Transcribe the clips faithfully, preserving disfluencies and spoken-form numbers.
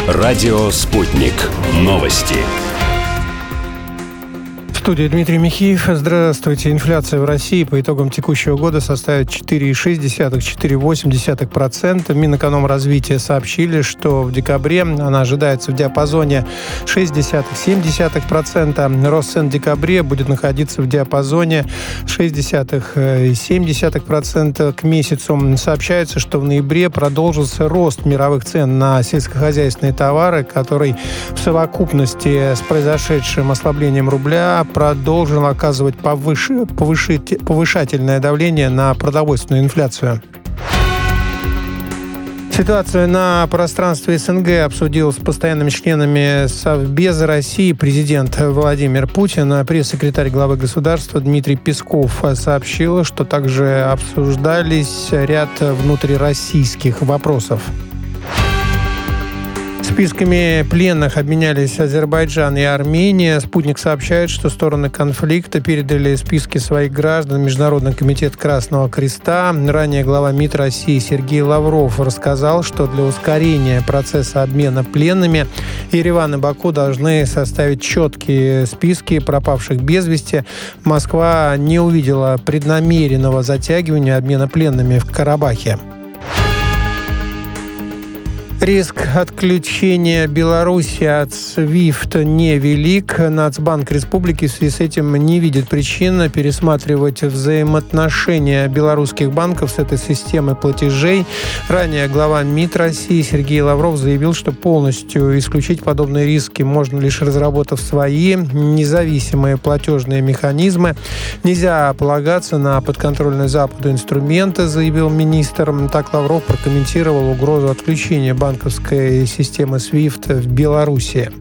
Радио «Спутник». Новости. В студии Дмитрий Михеев. Здравствуйте. Инфляция в России по итогам текущего года составит четыре целых шесть десятых - четыре целых восемь десятых процента. Минэкономразвития сообщили, что в декабре она ожидается в диапазоне шесть десятых - семь десятых процента. Рост цен в декабре будет находиться в диапазоне шесть десятых - семь десятых процента к месяцу. Сообщается, что в ноябре продолжился рост мировых цен на сельскохозяйственные товары, который в совокупности с произошедшим ослаблением рубля продолжил оказывать повыш... повышить... повышательное давление на продовольственную инфляцию. Ситуацию на пространстве СНГ обсудил с постоянными членами Совбеза России президент Владимир Путин. Пресс-секретарь главы государства Дмитрий Песков сообщил, что также обсуждались ряд внутрироссийских вопросов. Списками пленных обменялись Азербайджан и Армения. «Спутник» сообщает, что стороны конфликта передали списки своих граждан в Международный комитет Красного Креста. Ранее глава МИД России Сергей Лавров рассказал, что для ускорения процесса обмена пленными Ереван и Баку должны составить четкие списки пропавших без вести. Москва не увидела преднамеренного затягивания обмена пленными в Карабахе. Риск отключения Беларуси от свифт невелик. Нацбанк Республики в связи с этим не видит причин пересматривать взаимоотношения белорусских банков с этой системой платежей. Ранее глава МИД России Сергей Лавров заявил, что полностью исключить подобные риски можно лишь разработав свои независимые платежные механизмы. Нельзя полагаться на подконтрольные Западу инструменты, заявил министр. Так Лавров прокомментировал угрозу отключения банков банковской системы свифт в Беларуси.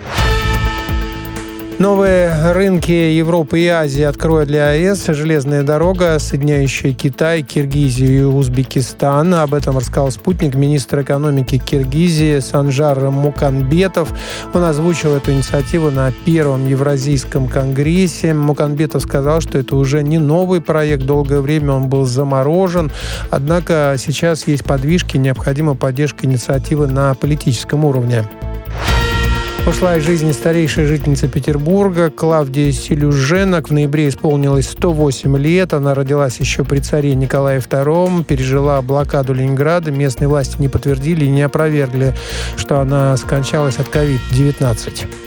Новые рынки Европы и Азии откроет для АЭС железная дорога, соединяющая Китай, Киргизию и Узбекистан. Об этом рассказал «Спутник» министр экономики Киргизии Санжар Муканбетов. Он озвучил эту инициативу на первом Евразийском конгрессе. Муканбетов сказал, что это уже не новый проект. Долгое время он был заморожен. Однако сейчас есть подвижки, необходима поддержка инициативы на политическом уровне. Ушла из жизни старейшая жительница Петербурга Клавдия Селюженок. В ноябре исполнилось сто восемь лет. Она родилась еще при царе Николае втором, пережила блокаду Ленинграда. Местные власти не подтвердили и не опровергли, что она скончалась от ковид девятнадцать.